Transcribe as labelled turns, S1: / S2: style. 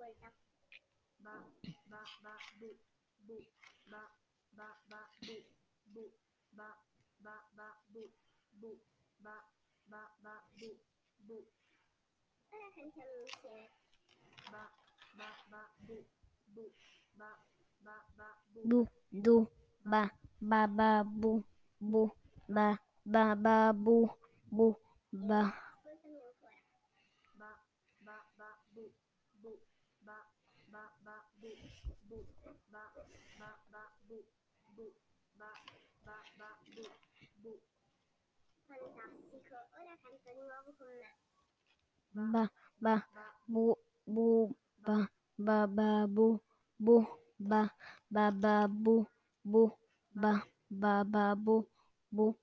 S1: Bu, du, ba, bu, ba, bu, ba.
S2: Fantastico, ora canta di nuovo con me.
S1: Ba, bu, bu, ba, bu, bu, ba, bu, bu.